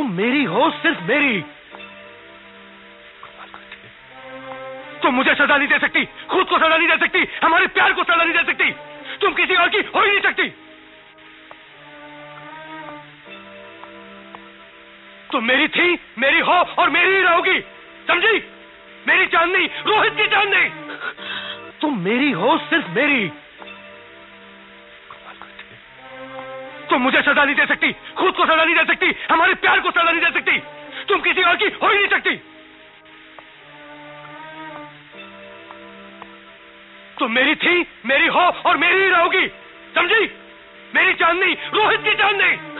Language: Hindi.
तुम मेरी हो, सिर्फ मेरी। तुम मुझे सजा नहीं दे सकती, खुद को सजा नहीं दे सकती, हमारे प्यार को सजा नहीं दे सकती। तुम किसी और की हो ही नहीं सकती। तुम मेरी थी, मेरी हो और मेरी ही रहोगी, समझी? मेरी चांदनी, रोहित की चांदनी। तुम मेरी हो, सिर्फ मेरी। तुम मुझे सजा नहीं दे सकती, खुद को सजा नहीं दे सकती, हमारे प्यार को सजा नहीं दे सकती। तुम किसी और की हो ही नहीं सकती। तुम मेरी थी, मेरी हो और मेरी ही रहोगी, समझी? मेरी चांदनी, रोहित की चांदनी।